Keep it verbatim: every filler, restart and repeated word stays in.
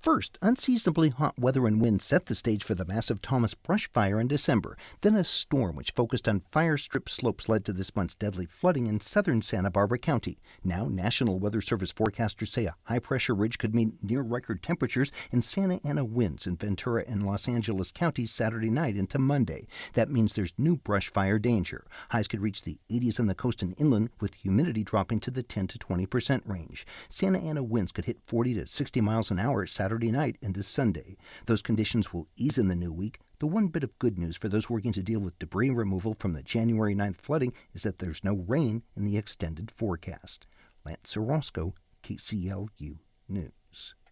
First, unseasonably hot weather and wind set the stage for the massive Thomas brush fire in December. Then a storm which focused on fire-stripped slopes led to this month's deadly flooding in southern Santa Barbara County. Now, National Weather Service forecasters say a high-pressure ridge could mean near-record temperatures and Santa Ana winds in Ventura and Los Angeles counties Saturday night into Monday. That means there's new brush fire danger. Highs could reach the eighties on the coast and inland, with humidity dropping to the ten to twenty percent range. Santa Ana winds could hit forty to sixty miles an hour Saturday night into Sunday. Those conditions will ease in the new week. The one bit of good news for those working to deal with debris removal from the January ninth flooding is that there's no rain in the extended forecast. Lance Orozco, K C L U News.